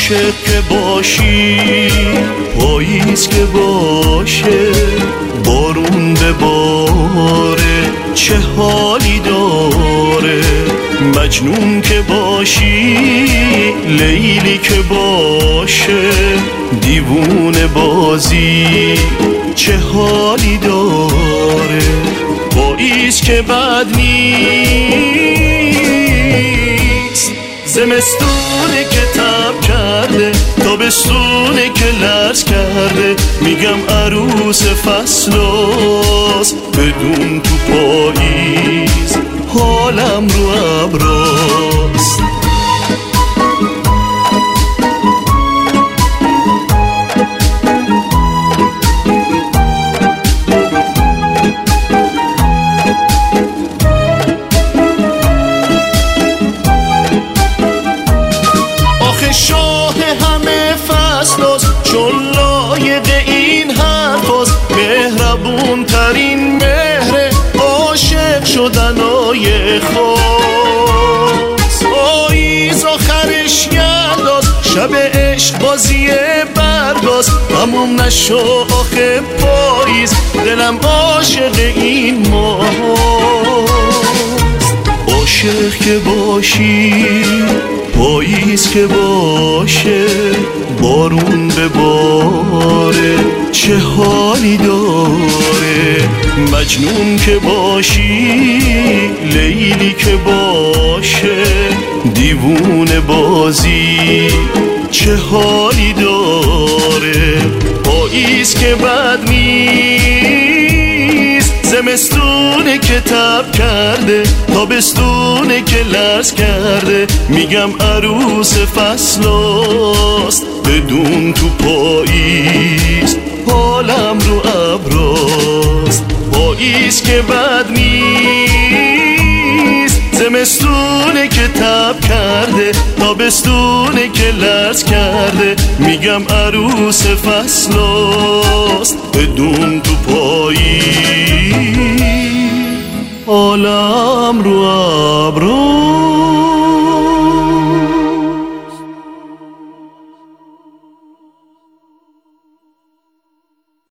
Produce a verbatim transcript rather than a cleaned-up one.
عاشق که باشی، پاییز که باشه، بارون بباره چه حالی داره. مجنون که باشی، لیلی که باشه، دیوونه بازی چه حالی داره. پاییز که بد نیست، زمستونه که تب کرده، تابستونه که لرز کرده. میگم عروس فصلاست، بدون تو پاییز حالم رو ابراست. شاه همه فصلاست، چون لایق این حرفاست. مهربون ترین مهر عاشق شدنای خاص. پاییز آخرش یلداست، شب عشق بازی برگاست. تموم نشو آخه پاییز، دلم عاشق این ماست. عاشق که باشی، پاییز که باشه، بارون بباره چه حالی داره. مجنون که باشی، لیلی که باشه، دیوونه بازی چه حالی داره. پاییز که بد نیست، زمستونه که تب کرده، تابستونه که لرز کرده. میگم عروس فصلاست، بدون تو پاییز حالم رو ابراست. پاییز که بد نیست، زمستونه که تب کرده، تابستونه که لرز کرده. میگم عروس فصلاست، بدون تو پاییز